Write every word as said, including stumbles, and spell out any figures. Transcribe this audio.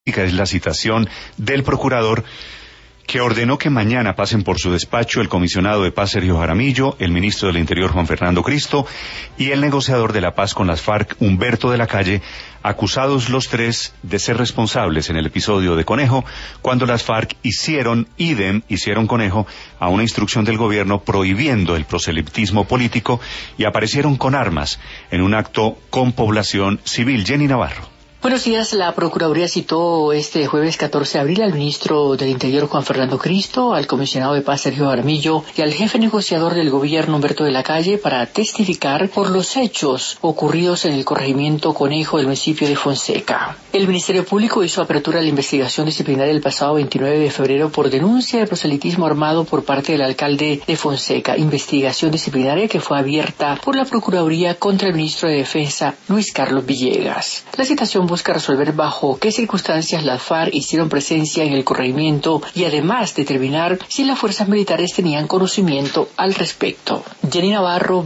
Es la citación del procurador que ordenó que mañana pasen por su despacho el comisionado de paz Sergio Jaramillo, el ministro del Interior Juan Fernando Cristo y el negociador de la paz con las FARC Humberto de la Calle, acusados los tres de ser responsables en el episodio de Conejo, cuando las FARC hicieron idem, hicieron Conejo, a una instrucción del gobierno prohibiendo el proselitismo político y aparecieron con armas en un acto con población civil. Jenny Navarro. Buenos días. La Procuraduría citó este jueves catorce de abril al ministro del Interior Juan Fernando Cristo, al comisionado de paz Sergio Jaramillo y al jefe negociador del gobierno Humberto de la Calle para testificar por los hechos ocurridos en el corregimiento Conejo del municipio de Fonseca. El Ministerio Público hizo apertura a la investigación disciplinaria el pasado veintinueve de febrero por denuncia de proselitismo armado por parte del alcalde de Fonseca, investigación disciplinaria que fue abierta por la Procuraduría contra el ministro de Defensa Luis Carlos Villegas. La citación busca resolver bajo qué circunstancias las FARC hicieron presencia en el corregimiento y además determinar si las fuerzas militares tenían conocimiento al respecto. Jenny Navarro,